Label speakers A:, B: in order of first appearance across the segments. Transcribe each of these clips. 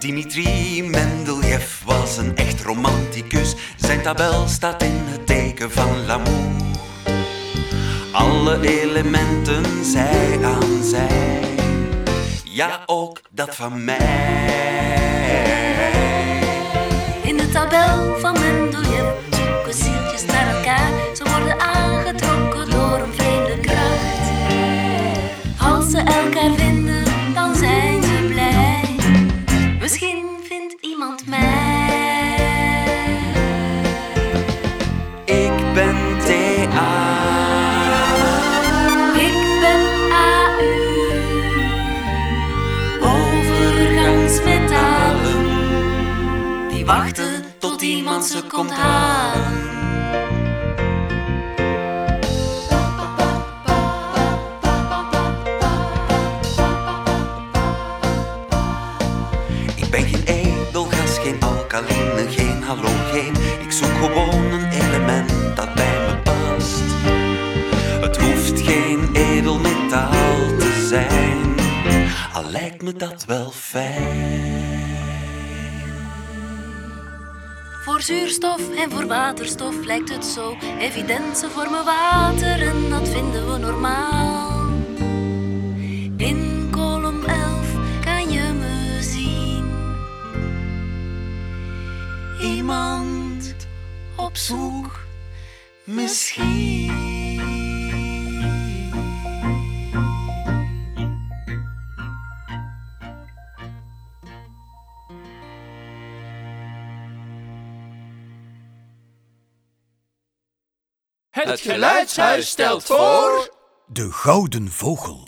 A: Dimitri Mendeljev was een echt romanticus. Zijn tabel staat in het teken van l'amour. Alle elementen zij aan zij. Ja, ook dat van mij.
B: In de tabel van Mendeljev zoeken zieltjes naar elkaar. Ze worden aangetrokken door een vreemde kracht. Als ze elkaar vinden, dan zijn ze blij. Misschien vindt iemand mij.
A: Ik ben TA.
B: Ik ben AU. Overgangsmetalen. Die wachten tot iemand ze komt halen.
A: Ik ben geen edelgas, geen alkaline, geen halogeen. Ik zoek gewoon een element dat bij me past. Het hoeft geen edelmetaal te zijn, al lijkt me dat wel fijn.
B: Voor zuurstof en voor waterstof lijkt het zo evident. Ze vormen water en dat vinden we normaal. In kolom 11 kan je me zien. Iemand op zoek, misschien.
C: Het Geluidshuis stelt voor...
D: De Gouden Vogel.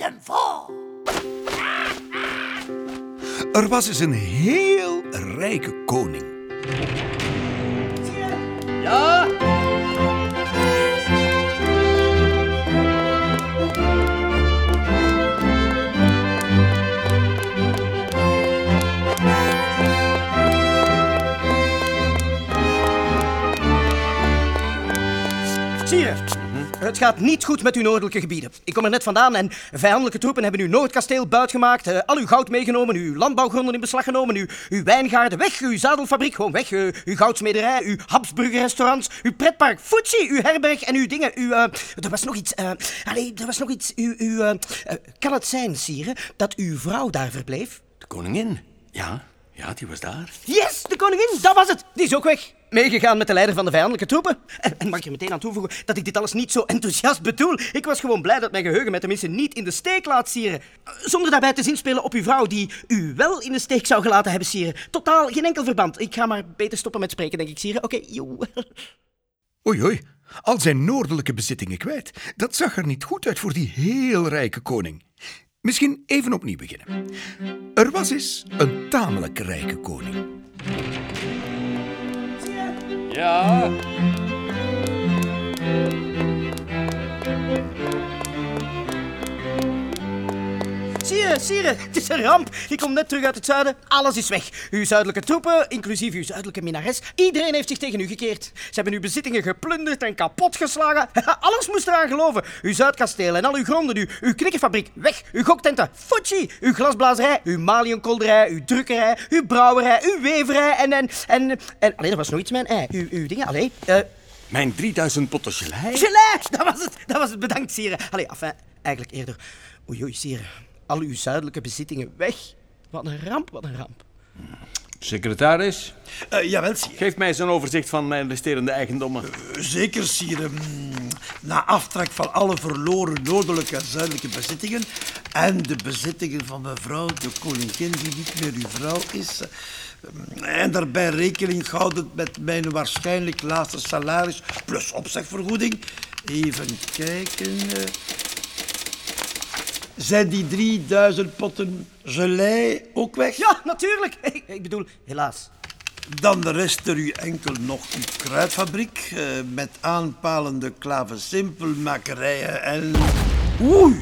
D: Er was eens een heel rijke koning.
C: Ja?
E: Sire, het gaat niet goed met uw noordelijke gebieden. Ik kom er net vandaan en vijandelijke troepen hebben uw Noordkasteel buitgemaakt, al uw goud meegenomen, uw landbouwgronden in beslag genomen, uw wijngaarden weg, uw zadelfabriek gewoon weg, uw goudsmederij, uw Habsburger-restaurants, uw pretpark Futsi, uw herberg en uw dingen, er was nog iets, kan het zijn, Sire, dat uw vrouw daar verbleef?
C: De koningin. Ja, die was daar.
E: Yes, de koningin, dat was het. Die is ook weg. Meegegaan met de leider van de vijandelijke troepen. En mag ik er meteen aan toevoegen dat ik dit alles niet zo enthousiast bedoel. Ik was gewoon blij dat mijn geheugen mij tenminste niet in de steek laat, Sire. Zonder daarbij te zinspelen op uw vrouw die u wel in de steek zou gelaten hebben, Sire. Totaal geen enkel verband. Ik ga maar beter stoppen met spreken, denk ik, Sire. Oké, joe.
D: Oei, al zijn noordelijke bezittingen kwijt. Dat zag er niet goed uit voor die heel rijke koning. Misschien even opnieuw beginnen. Er was eens een tamelijk rijke koning.
C: Ja?
E: Sire, het is een ramp. Ik kom net terug uit het zuiden. Alles is weg. Uw zuidelijke troepen, inclusief uw zuidelijke minnares. Iedereen heeft zich tegen u gekeerd. Ze hebben uw bezittingen geplunderd en kapotgeslagen. Alles moest eraan geloven. Uw zuidkasteel en al uw gronden, uw knikkerfabriek, weg. Uw goktenten, Futsi. Uw glasblazerij, uw maliënkolderij, uw drukkerij, uw brouwerij, uw weverij en... Allee, er was nog iets, uw dingen, allee.
C: Mijn 3000 potten gelei.
E: Gelei, dat was het. Bedankt, Sire. Allee, eigenlijk eerder. Oei, Sire. Al uw zuidelijke bezittingen weg. Wat een ramp.
C: Secretaris,
F: Jawel, Sire.
C: geef mij zo'n overzicht van mijn resterende eigendommen.
F: Zeker, Sire. Na aftrek van alle verloren noordelijke en zuidelijke bezittingen en de bezittingen van mevrouw de koningin, die niet meer uw vrouw is, en daarbij rekening houdend met mijn waarschijnlijk laatste salaris plus opzegvergoeding. Even kijken. Zijn die 3000 potten gelei ook weg?
E: Ja, natuurlijk. Ik bedoel, helaas.
F: Dan rest er u enkel nog uw kruidfabriek met aanpalende klavensimpelmakerijen en... Oei!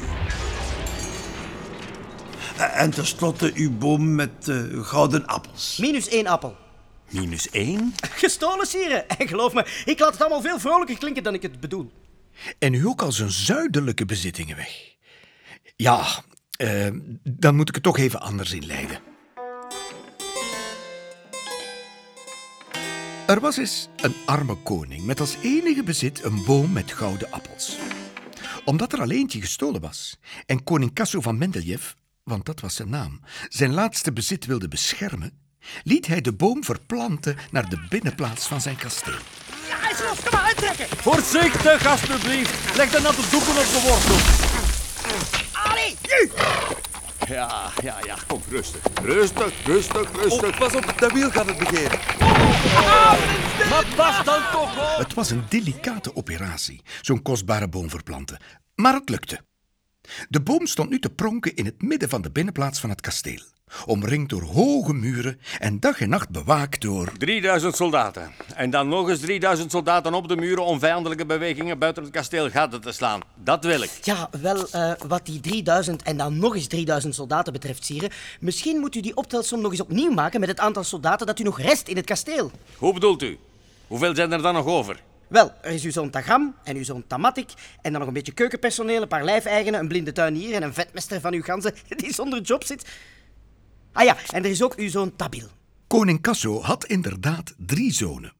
F: En tenslotte uw boom met gouden appels.
E: -1 appel.
C: -1?
E: Gestolen, Sire. En geloof me, ik laat het allemaal veel vrolijker klinken dan ik het bedoel.
D: En nu ook al zijn zuidelijke bezittingen weg. Ja, dan moet ik het toch even anders inleiden. Er was eens een arme koning met als enige bezit een boom met gouden appels. Omdat er al eentje gestolen was en koning Casso van Mendeljev, want dat was zijn naam, zijn laatste bezit wilde beschermen, liet hij de boom verplanten naar de binnenplaats van zijn kasteel.
E: Ja, hij is los. Kom maar, uittrekken.
C: Voorzichtig, alstublieft. Leg de natte doeken op de wortel.
E: Allee, nu.
C: Ja, kom, rustig. Rustig.
A: Pas op, dat wiel gaat het begeren.
C: Maar pas dan toch op.
D: Het was een delicate operatie, zo'n kostbare boom verplanten. Maar het lukte. De boom stond nu te pronken in het midden van de binnenplaats van het kasteel. Omringd door hoge muren en dag en nacht bewaakt door...
C: 3000 soldaten. En dan nog eens 3000 soldaten op de muren om vijandelijke bewegingen buiten het kasteel gaten te slaan. Dat wil ik.
E: Ja, wel, wat die 3000 en dan nog eens 3000 soldaten betreft, sire, misschien moet u die optelsom nog eens opnieuw maken met het aantal soldaten dat u nog rest in het kasteel.
C: Hoe bedoelt u? Hoeveel zijn er dan nog over?
E: Wel, er is uw zoon Tagram en uw zoon Tamatik en dan nog een beetje keukenpersoneel, een paar lijfeigenen, een blinde tuinier en een vetmester van uw ganzen die zonder job zit. Ah ja, en er is ook uw zoon Tabil.
D: Koning Casso had inderdaad 3 zonen.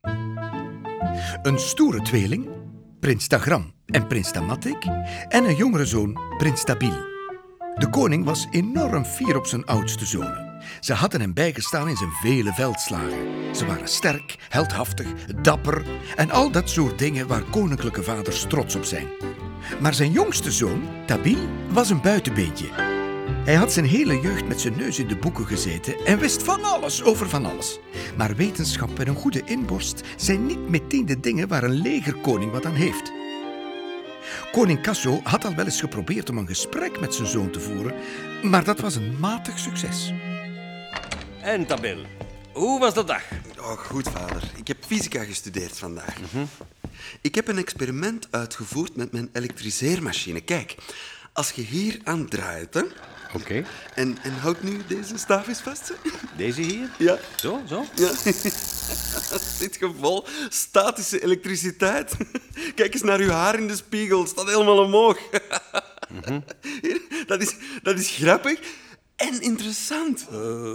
D: Een stoere tweeling, prins Tagram en prins Tamatik, en een jongere zoon, prins Tabil. De koning was enorm fier op zijn oudste zonen. Ze hadden hem bijgestaan in zijn vele veldslagen. Ze waren sterk, heldhaftig, dapper en al dat soort dingen waar koninklijke vaders trots op zijn. Maar zijn jongste zoon, Tabil, was een buitenbeentje. Hij had zijn hele jeugd met zijn neus in de boeken gezeten en wist van alles over van alles. Maar wetenschap en een goede inborst zijn niet meteen de dingen waar een legerkoning wat aan heeft. Koning Casso had al wel eens geprobeerd om een gesprek met zijn zoon te voeren, maar dat was een matig succes.
C: En Tabil, hoe was de dag?
A: Oh, goed, vader. Ik heb fysica gestudeerd vandaag. Ik heb een experiment uitgevoerd met mijn elektriseermachine. Kijk, als je hier aan draait, hè,
C: Oké.
A: en houd nu deze staaf eens vast. Hè.
C: Deze hier?
A: Ja.
C: Zo?
A: Ja. Dit geval statische elektriciteit. Kijk eens naar uw haar in de spiegel. Het staat helemaal omhoog. Hier, dat is grappig en interessant.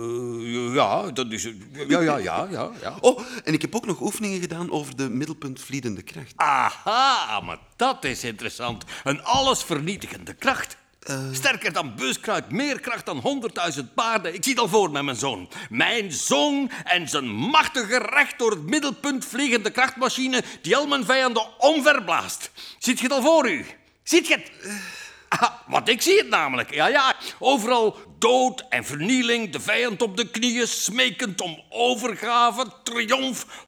C: Ja, dat is... Ja.
A: Oh, en ik heb ook nog oefeningen gedaan over de middelpuntvliedende kracht.
C: Aha, maar dat is interessant. Een allesvernietigende kracht. Sterker dan buskruid, meer kracht dan 100.000 paarden. Ik zie het al voor met mijn zoon. Mijn zoon en zijn machtige recht door het middelpunt vliegende krachtmachine die al mijn vijanden omverblaast. Ziet je het al voor u? Ziet je het? Want ik zie het namelijk. Ja. Overal dood en vernieling, de vijand op de knieën, smekend om overgave, triomf,